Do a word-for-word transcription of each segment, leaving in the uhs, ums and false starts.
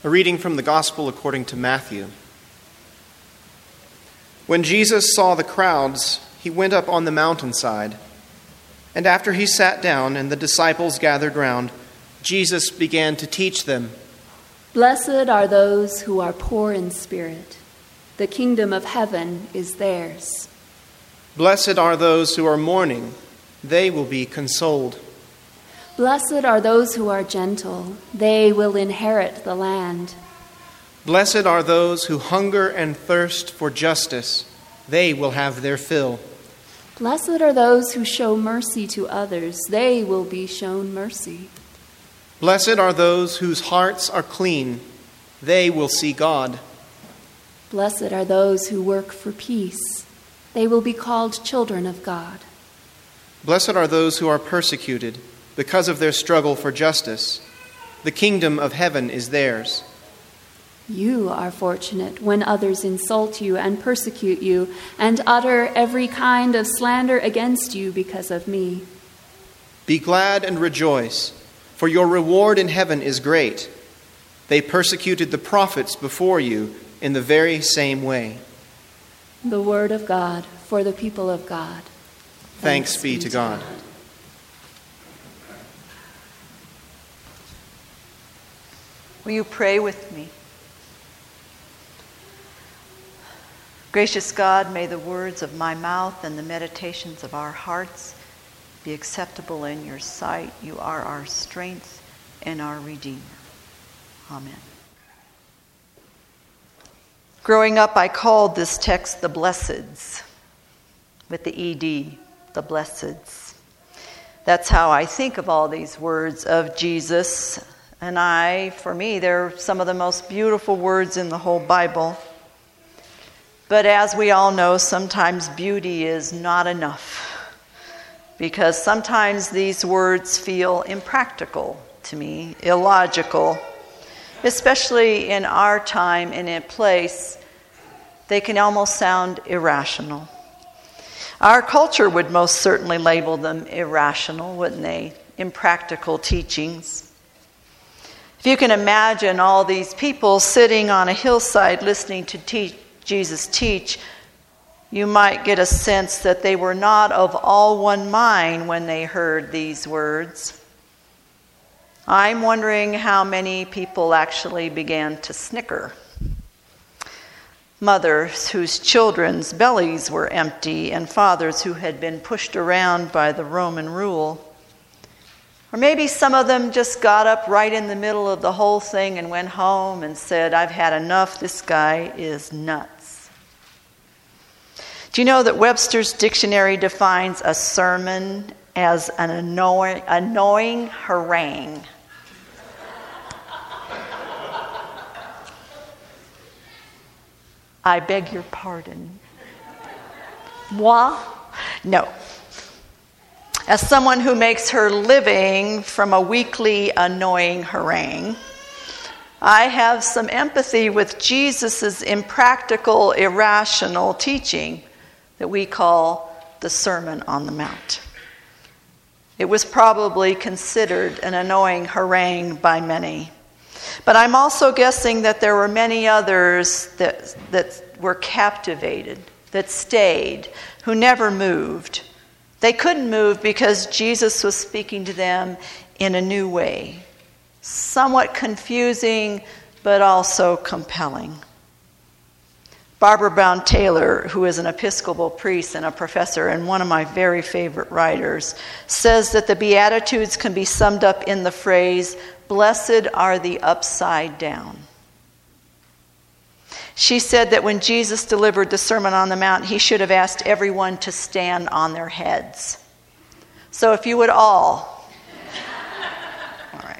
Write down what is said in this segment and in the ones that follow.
A reading from the Gospel according to Matthew. When Jesus saw the crowds, he went up on the mountainside. And after he sat down and the disciples gathered round, Jesus began to teach them. Blessed are those who are poor in spirit. The kingdom of heaven is theirs. Blessed are those who are mourning. They will be consoled. Blessed are those who are gentle. They will inherit the land. Blessed are those who hunger and thirst for justice. They will have their fill. Blessed are those who show mercy to others. They will be shown mercy. Blessed are those whose hearts are clean. They will see God. Blessed are those who work for peace. They will be called children of God. Blessed are those who are persecuted because of their struggle for justice. The kingdom of heaven is theirs. You are fortunate when others insult you and persecute you and utter every kind of slander against you because of me. Be glad and rejoice, for your reward in heaven is great. They persecuted the prophets before you in the very same way. The word of God for the people of God. Thanks, Thanks be to God. God. Will you pray with me? Gracious God, may the words of my mouth and the meditations of our hearts be acceptable in your sight. You are our strength and our Redeemer. Amen. Growing up, I called this text the Blesseds, with the E D, the Blesseds. That's how I think of all these words of Jesus. And I, for me, they're some of the most beautiful words in the whole Bible. But as we all know, sometimes beauty is not enough, because sometimes these words feel impractical to me, illogical, especially in our time and in place. They can almost sound irrational. Our culture would most certainly label them irrational, wouldn't they? Impractical teachings. If you can imagine all these people sitting on a hillside listening to teach, Jesus teach, you might get a sense that they were not of all one mind when they heard these words. I'm wondering how many people actually began to snicker. Mothers whose children's bellies were empty and fathers who had been pushed around by the Roman rule. Or maybe some of them just got up right in the middle of the whole thing and went home and said, I've had enough, this guy is nuts. Do you know that Webster's dictionary defines a sermon as an annoying, annoying harangue? I beg your pardon. Moi? No. As someone who makes her living from a weekly annoying harangue, I have some empathy with Jesus' impractical, irrational teaching that we call the Sermon on the Mount. It was probably considered an annoying harangue by many. But I'm also guessing that there were many others that, that were captivated, that stayed, who never moved. They couldn't move because Jesus was speaking to them in a new way, somewhat confusing, but also compelling. Barbara Brown Taylor, who is an Episcopal priest and a professor and one of my very favorite writers, says that the Beatitudes can be summed up in the phrase, "Blessed are the upside down." She said that when Jesus delivered the Sermon on the Mount, he should have asked everyone to stand on their heads. So if you would all. All right.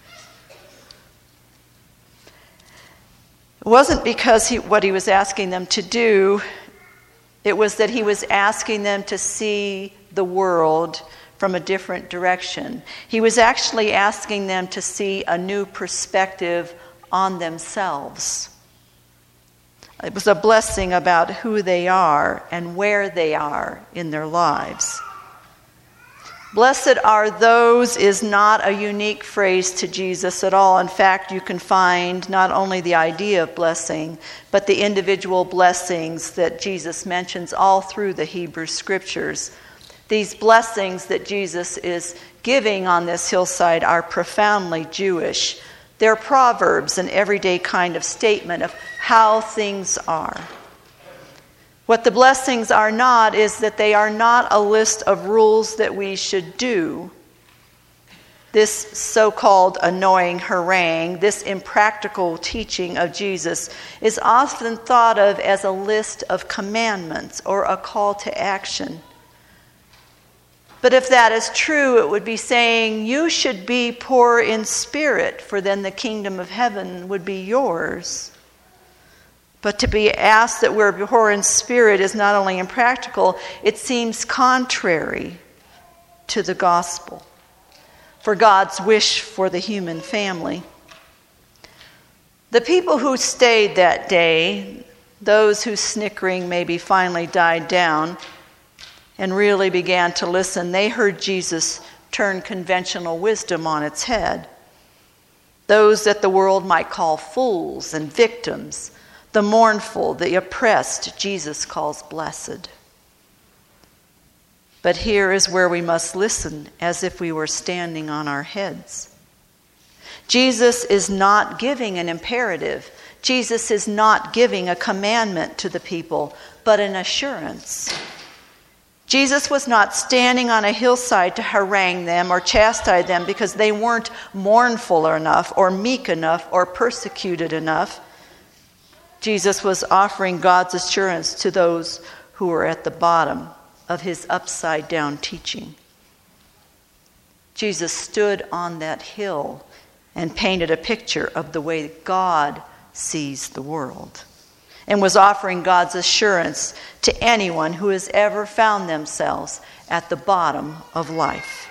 It wasn't because he, what he was asking them to do, it was that he was asking them to see the world from a different direction. He was actually asking them to see a new perspective on themselves. It was a blessing about who they are and where they are in their lives. Blessed are those is not a unique phrase to Jesus at all. In fact, you can find not only the idea of blessing, but the individual blessings that Jesus mentions all through the Hebrew Scriptures. These blessings that Jesus is giving on this hillside are profoundly Jewish. They're proverbs, an everyday kind of statement of how things are. What the blessings are not is that they are not a list of rules that we should do. This so-called annoying harangue, this impractical teaching of Jesus, is often thought of as a list of commandments or a call to action. But if that is true, it would be saying, you should be poor in spirit, for then the kingdom of heaven would be yours. But to be asked that we're poor in spirit is not only impractical, it seems contrary to the gospel, for God's wish for the human family. The people who stayed that day, those whose snickering maybe finally died down and really began to listen, they heard Jesus turn conventional wisdom on its head. Those that the world might call fools and victims, the mournful, the oppressed, Jesus calls blessed. But here is where we must listen as if we were standing on our heads. Jesus is not giving an imperative. Jesus is not giving a commandment to the people, but an assurance. Jesus was not standing on a hillside to harangue them or chastise them because they weren't mournful enough or meek enough or persecuted enough. Jesus was offering God's assurance to those who were at the bottom of his upside-down teaching. Jesus stood on that hill and painted a picture of the way God sees the world and was offering God's assurance to anyone who has ever found themselves at the bottom of life.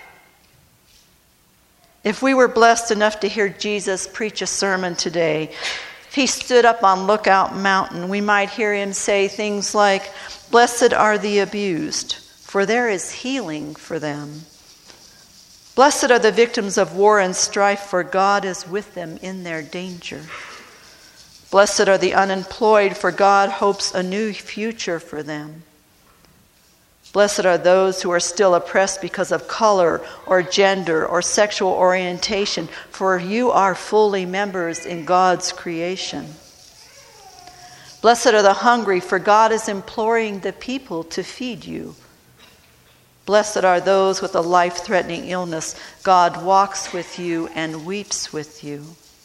If we were blessed enough to hear Jesus preach a sermon today, if he stood up on Lookout Mountain, we might hear him say things like, "Blessed are the abused, for there is healing for them. Blessed are the victims of war and strife, for God is with them in their danger. Blessed are the unemployed, for God hopes a new future for them. Blessed are those who are still oppressed because of color or gender or sexual orientation, for you are fully members in God's creation. Blessed are the hungry, for God is imploring the people to feed you. Blessed are those with a life-threatening illness. God walks with you and weeps with you."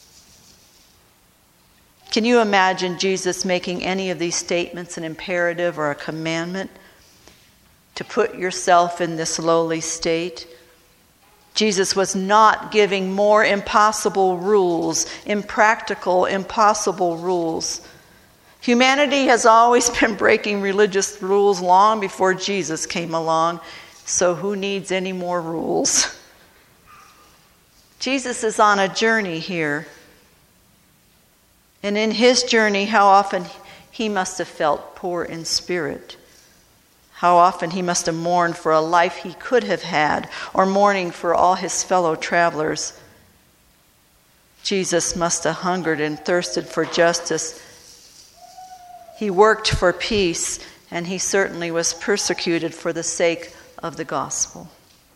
Can you imagine Jesus making any of these statements an imperative or a commandment? To put yourself in this lowly state? Jesus was not giving more impossible rules, impractical, impossible rules. Humanity has always been breaking religious rules long before Jesus came along, so who needs any more rules? Jesus is on a journey here. And in his journey, how often he must have felt poor in spirit. How often he must have mourned for a life he could have had, or mourning for all his fellow travelers. Jesus must have hungered and thirsted for justice. He worked for peace, and he certainly was persecuted for the sake of the gospel.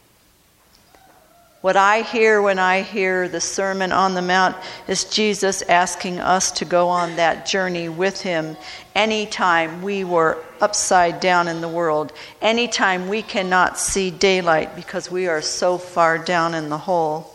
What I hear when I hear the Sermon on the Mount is Jesus asking us to go on that journey with him anytime we were upside down in the world, anytime we cannot see daylight because we are so far down in the hole.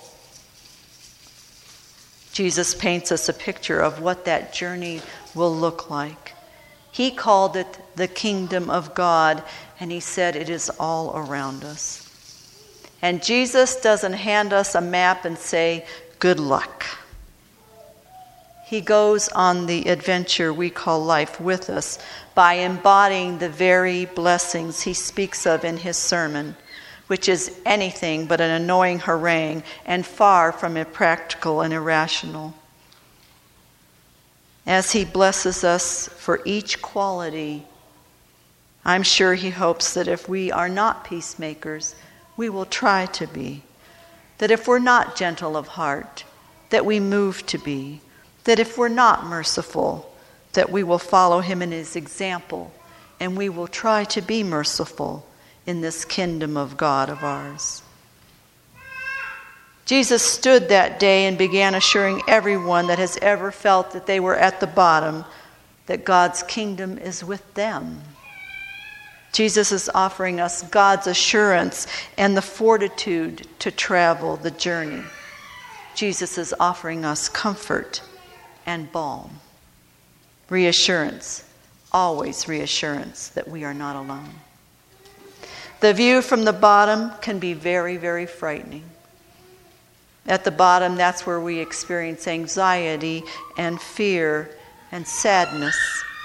Jesus paints us a picture of what that journey will look like. He called it the kingdom of God, and he said it is all around us. And Jesus doesn't hand us a map and say, "Good luck." He goes on the adventure we call life with us by embodying the very blessings he speaks of in his sermon, which is anything but an annoying harangue and far from impractical and irrational. As he blesses us for each quality, I'm sure he hopes that if we are not peacemakers, we will try to be. That if we're not gentle of heart, that we move to be. That if we're not merciful, that we will follow him in his example, and we will try to be merciful in this kingdom of God of ours. Jesus stood that day and began assuring everyone that has ever felt that they were at the bottom that God's kingdom is with them. Jesus is offering us God's assurance and the fortitude to travel the journey. Jesus is offering us comfort and balm, reassurance, always reassurance that we are not alone. The view from the bottom can be very, very frightening. At the bottom, that's where we experience anxiety and fear and sadness.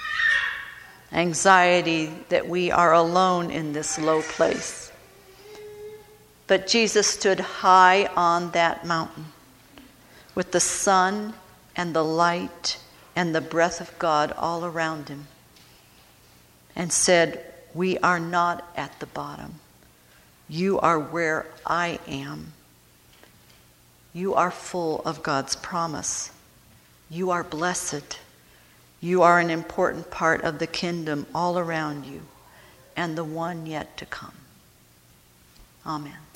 Anxiety that we are alone in this low place. But Jesus stood high on that mountain with the sun and the light and the breath of God all around him and said, "We are not at the bottom. You are where I am. You are full of God's promise. You are blessed. You are an important part of the kingdom all around you and the one yet to come." Amen.